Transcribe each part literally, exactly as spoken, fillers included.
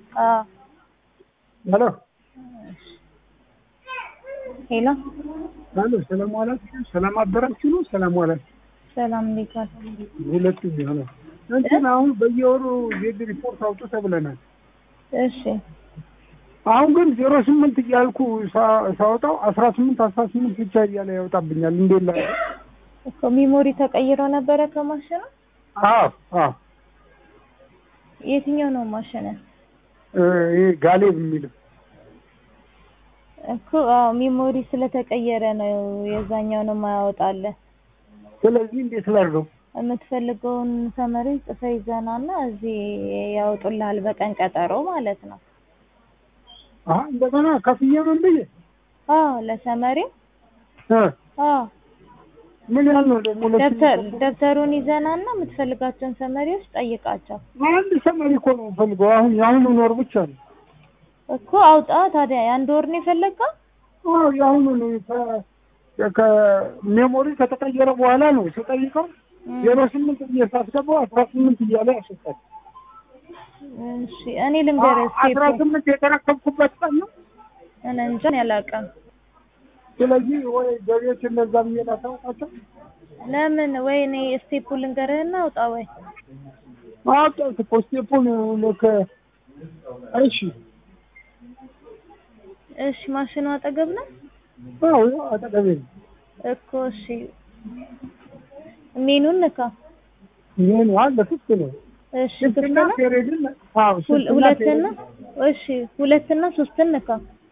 አዎ ሄሎ ሄሎ ሄሎ ሰላም ዋላችሁ? ሰላም አደራችሁ ነው? ሰላም ዋላችሁ? ሰላም እንዴት ዋልክ? ሁለት ጊዜ ሆነ። እንትን አሁን በየወሩ ዜድ ሪፖርት አውጡ ተብለናል። እሺ አሁን ግን ዜሮ ስምንት እያልኩ ሳወጣው አስራ ስምንት አስራ ስምንት ብቻ እያለ ያወጣብኛል። እንዴት ላይ እኮ ሚሞሪ ተቀይሮ ነበረ ከማሽኑ? አዎ አዎ የትኛው ነው ማሽን? ይሄ ጋሌብ የሚለው እኮ አዎ ሚሞሪ ስለተቀየረ ነው የዛኛው ነው የማያወጣለ። ስለዚህ እንዴት ላድርገው? የምትፈልገውን ሰመሪ ጽፈህ ይዘናና እዚህ ያወጡልሃል በቀን ቀጠሮ ማለት ነው። አሃ እንደገና ከፍዬ ምን ብዬ? አዎ ለሰመሪ እ አዎ ምን ያህል ነው ደግሞ? ደብተር ደብተሩን ይዘናና የምትፈልጋቸውን ሰመሪዎች ጠይቃቸው። አንድ ሰመሪ እኮ ነው የምፈልገው። አሁን የአሁኑ ኖር ብቻ ነው እኮ አውጣ። ታዲያ የአንድ ወር ነው የፈለግከው? አዎ የአሁኑ ነው። ከሜሞሪ ከተቀየረ በኋላ ነው ስጠይቀው ዜሮ ስምንት እየሳስገባው አስራ ስምንት እያለ ያስወጣል። እሺ እኔ ልንገርህ አስራ ስምንት የተረከብኩበት ቀን ነው። እኔ እንጃ ያላቀም። ስለዚህ ወይ ገቢዎች እንደዛ ብዬ ላሳውቃቸው። ለምን ወይ እኔ ስቴፑን ልንገርህና አውጣ ወይ አውጣት እኮ ስቴፑን ልክ። እሺ እሺ ማሽኑ አጠገብ ነው? አዎ አጠገቤ ነው እኮ። እሺ ሜኑን ነካ። ሜኑ አለ ክፍት ነው። እሺ ክፍት ነው። ፔሬድን አዎ ሁለትና እሺ ሁለትና ሶስትን ነካ።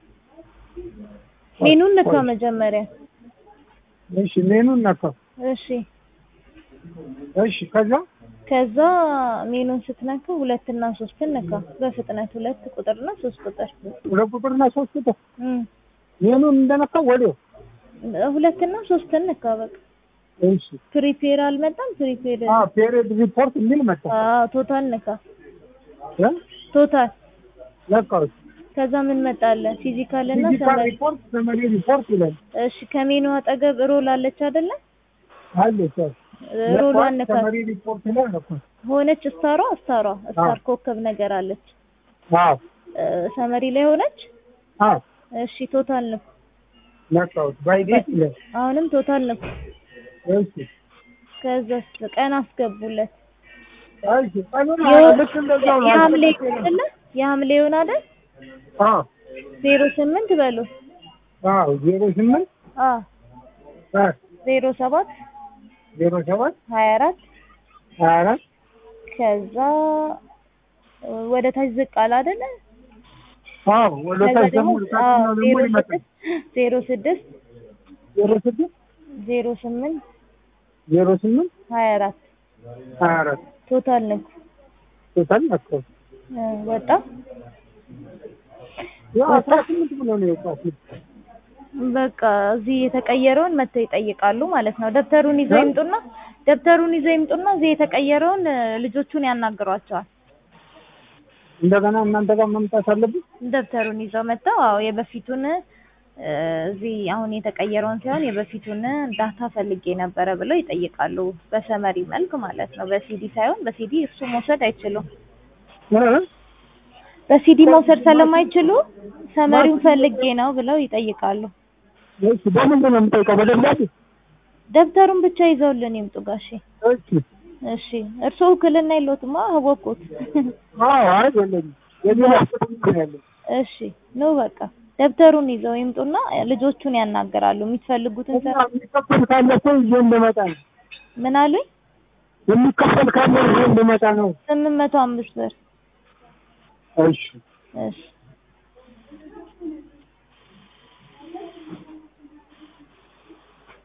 ሜኑን ነካ መጀመሪያ። እሺ ሜኑን ነካ። እሺ እሺ ከዛ ከዛ ሜኑን ስትነካ ሁለትና ሶስትን ነካ በፍጥነት። ሁለት ቁጥርና ሶስት ቁጥር ሁለት ቁጥርና ሶስት ቁጥር እም ሜኑን እንደነካ ወዲያው ሁለትና ሶስትን ነካ በቃ። እሺ ፕሪፔር አልመጣም? ፕሪፔር አዎ ፔሬድ ሪፖርት የሚል መጣ። አዎ ቶታል ነካ። እ ቶታል ነካው። ከዛ ምን መጣለ? ፊዚካል እና ፊዚካል ሰመሪ ሪፖርት ሰመሪ ሪፖርት ይላል። እሺ ከሜኑ አጠገብ ሮል አለች አይደለ? አለች። ሮሏን ነካ። ሰመሪ ሪፖርት ላይ ነካ። ሆነች ስታሯ ስታሯ ስታር ኮከብ ነገር አለች። አዎ ሰመሪ ላይ ሆነች። አዎ እሺ ቶታል ነው ነካው። ባይ ዴት ይላል። አሁንም ቶታል ነው። እሺ ከዛ ቀን አስገቡለት። እሺ ቀኑን ልክ እንደዛው ነው። የሐምሌ አይደለ? የሐምሌ ይሆን አይደል? አዎ ዜሮ ስምንት በሉ። አዎ ዜሮ ስምንት አዎ አ ዜሮ ሰባት ዜሮ ሰባት ሀያ አራት ሀያ አራት ከዛ ወደ ታች ዝቅ አለ አይደለ? አዎ ወደ ታች ደግሞ ታችኛው ደግሞ ይመጣል። ዜሮ ስድስት ዜሮ ስድስት ዜሮ ስምንት ዜሮ ስምንት ሀያ አራት ሀያ አራት ቶታል ነው። ቶታል ነው ወጣ ያው አስራ ስምንት ብሎ ነው የወጣው። በቃ እዚህ የተቀየረውን መተው ይጠይቃሉ ማለት ነው። ደብተሩን ይዘው ይምጡና ደብተሩን ይዘው ይምጡና እዚህ የተቀየረውን ልጆቹን ያናግሯቸዋል። እንደገና እናንተ ጋር መምጣት አለብን። ደብተሩን ይዘው መጣው። አዎ የበፊቱን እዚህ አሁን የተቀየረውን ሳይሆን የበፊቱን ዳታ ፈልጌ ነበረ ብለው ይጠይቃሉ። በሰመሪ መልክ ማለት ነው። በሲዲ ሳይሆን በሲዲ እሱ መውሰድ አይችሉም። በሲዲ መውሰድ ስለማይችሉ ሰመሪውን ፈልጌ ነው ብለው ይጠይቃሉ። እሺ በምንድን ነው የምጠይቀው? በደብዳቤ ደብተሩን ብቻ ይዘውልን ይምጡ ጋሼ። እሺ እሺ እርስዎ ውክልና የለዎትማ? አወቅሁት። አዎ አይደለም የለም። እሺ ነው በቃ ደብተሩን ይዘው ይምጡና ልጆቹን ያናገራሉ። የሚፈልጉትን ሰራ የሚከፈል ካለ ሰው ይዤ እንደመጣ ነው። ምን አሉኝ? የሚከፈል ካለ ይዤ እንደመጣ ነው። ስምንት መቶ አምስት ብር። እሺ እሺ